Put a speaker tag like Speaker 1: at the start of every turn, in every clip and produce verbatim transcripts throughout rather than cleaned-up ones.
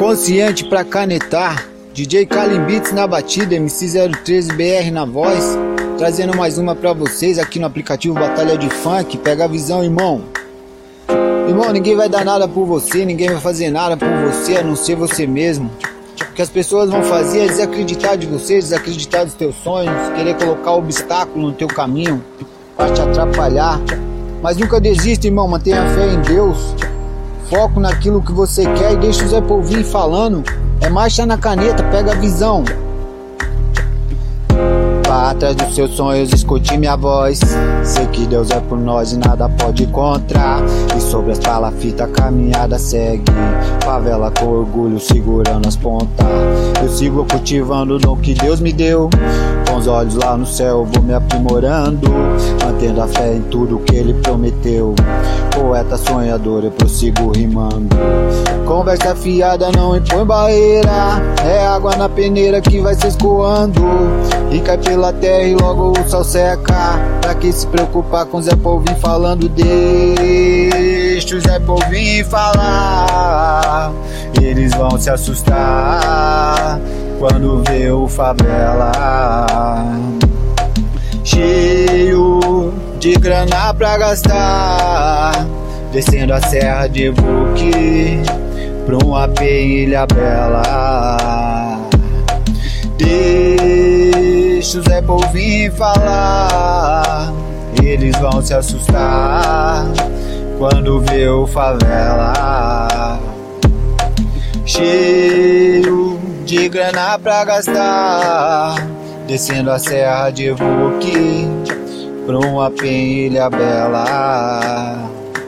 Speaker 1: Consciente pra canetar, D J Kalim Beats na batida, M C zero treze B R na voz, trazendo mais uma pra vocês aqui no aplicativo Batalha de Funk. Pega a visão, irmão. Irmão, ninguém vai dar nada por você, ninguém vai fazer nada por você, a não ser você mesmo. O que as pessoas vão fazer é desacreditar de você, desacreditar dos teus sonhos, querer colocar obstáculo no teu caminho pra te atrapalhar. Mas nunca desista, irmão, mantenha fé em Deus. Foco naquilo que você quer e deixa o Zé Polvinho falando. É marcha na caneta, pega a visão. Vá atrás dos seus sonhos, escute minha voz. Sei que Deus é por nós e nada pode contra. E sobre as palafitas a caminhada segue. Favela com orgulho segurando as pontas. Eu sigo cultivando o dom que Deus me deu. Com os olhos lá no céu vou me aprimorando, mantendo a fé em tudo que Ele prometeu. Poeta sonhador, eu prossigo rimando. Conversa fiada não impõe barreira. É água na peneira que vai se escoando e cai pela terra e logo o sol seca. Pra que se preocupar com Zé Polvinho falando? Deixa o Zé Polvinho falar. Eles vão se assustar quando vê o favela cheio de grana pra gastar, descendo a serra de Buque pra um A P em Ilha Bela. Deixa o Zé Polvinho falar. Eles vão se assustar quando vê o favela cheio de grana pra gastar, descendo a serra de Buque pra um A P em Ilha Bela.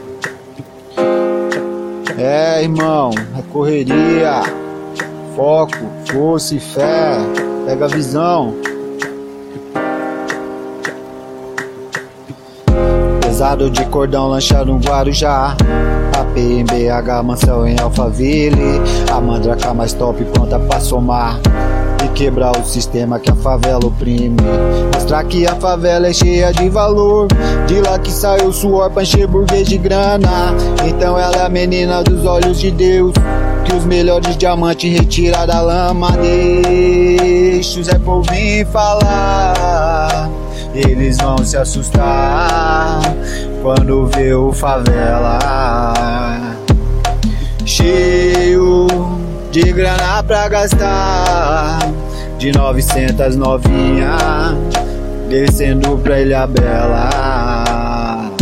Speaker 1: É, irmão, é correria, foco, força e fé. Pega a visão. Pesado de cordão, lancha no Guarujá. A P em B H, mansão em Alphaville. A mandraca mais top pronta pra somar e quebrar o sistema que a favela oprime. Mostrar que a favela é cheia de valor. De lá que saiu o suor pra encher burguês de grana. Então ela é a menina dos olhos de Deus, que os melhores diamantes retira da lama. Deixa o Zé Polvinho falar. Eles vão se assustar quando vê o favela cheio de grana pra gastar, de novecentas novinha descendo pra Ilha Bela.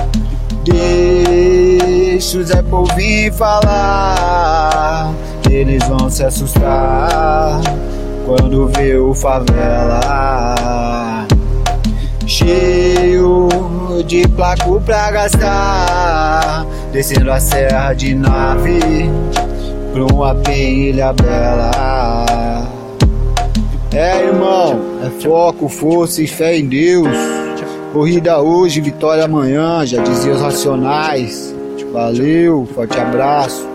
Speaker 1: Deixa o Zé Polvinho falar. Eles vão se assustar quando vê o favela cheio de placo pra gastar, descendo a serra de nave pra um A P em Ilha Bela. É, irmão, é foco, força e fé em Deus. Corrida hoje, vitória amanhã, já dizia os Racionais. Valeu, forte abraço.